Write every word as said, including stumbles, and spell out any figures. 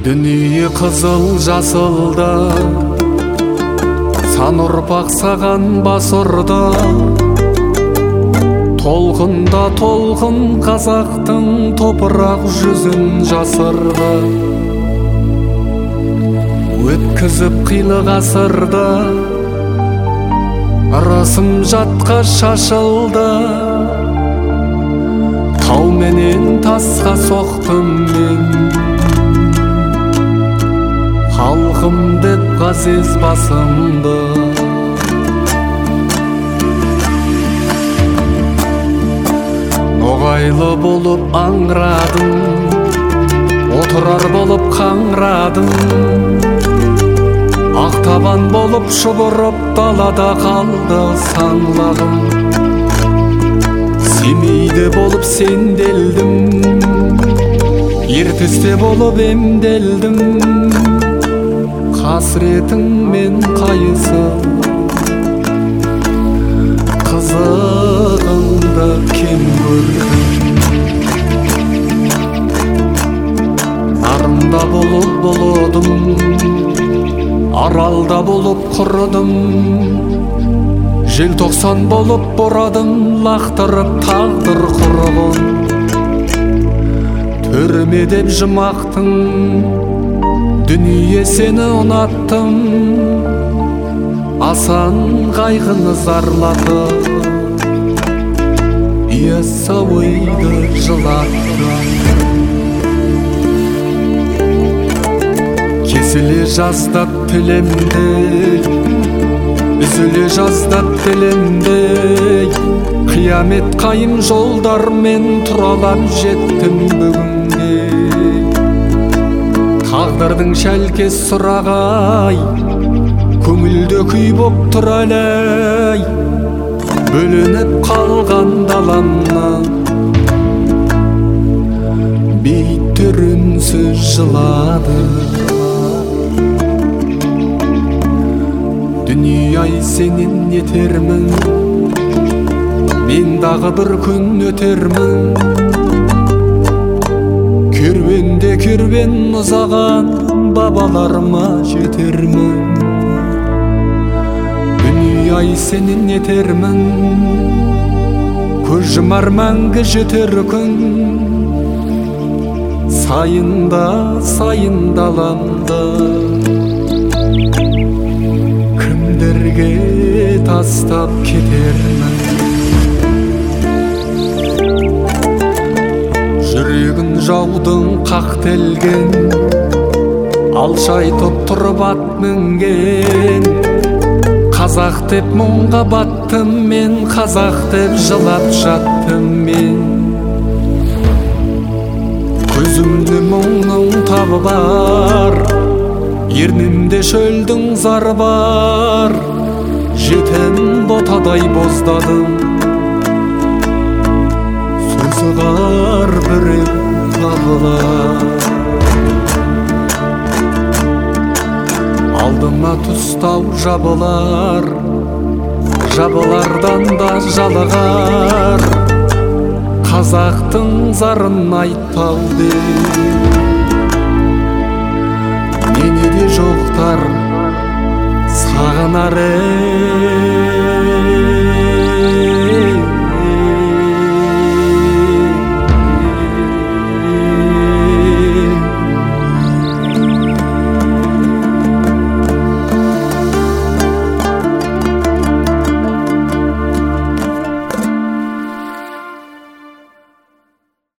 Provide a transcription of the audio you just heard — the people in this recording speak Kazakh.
Дүние қызыл жасылда, сан ұрпақ саған бас ұрды. Толқында толқын қазақтың топырақ жүзін жасырды. Өткізіп қилы ғасырда, ырысым жатқа шашылды. Тау менен тасқа соқтым мен, халқым деп ғазиз басымды. Ноғайлы болып аңрадым, отырар болып қаңрадым. Ақтабан болып шұбырып далада қалды саңлағым. Семейде болып сенделдім, ертісте болып емделдім. Қасіретіңмен қайысы, қызығыңды кем көрдім. Нарында болып болудым, аралда болып құрыдым. Желтоқсан болып борадым, лақтырып тағдыр құрығын. Түрме деп жұмақтың, дүние сені ұнаттым. Асан қайғыны зарлатып, яссауиды жылаттым. Кесіле жаздап тілемдей, үзіле жаздап тілемдей. Қиямет қайым жолдармен тұралап жеттім бүгінге. Тағдырдың шәлкес сұрағай, көңілде күй боп тұр әлей. Бөлініп қалған даламнан, бейіттер үнсіз жылады. Дүние-ай сенен етермін, мен дағы бір күн өтермін. Керуенде керуен ұзаған, бабаларыма жетермін. Дүние-ай сенен етермін, көз жұмар мәңгі жетер күн. Сайында сайын даламда, кімдерге тастап кетермін. Жүрегін жаудың қақтелген, алшайтып тұрып ат мінген. Қазақ деп мұңға баттым мен, қазақ деп жылап жаттым мен. Көзімде мұңның табы бар, ернімде шөлдің зары бар. Жетен ботадай боздадым, сөзі ғар бірек табылар. Алдыма тұстау жабылар, жабылардан да жалығар. Қазақтың зарын айтпау деп, мене де жоқтар сағынар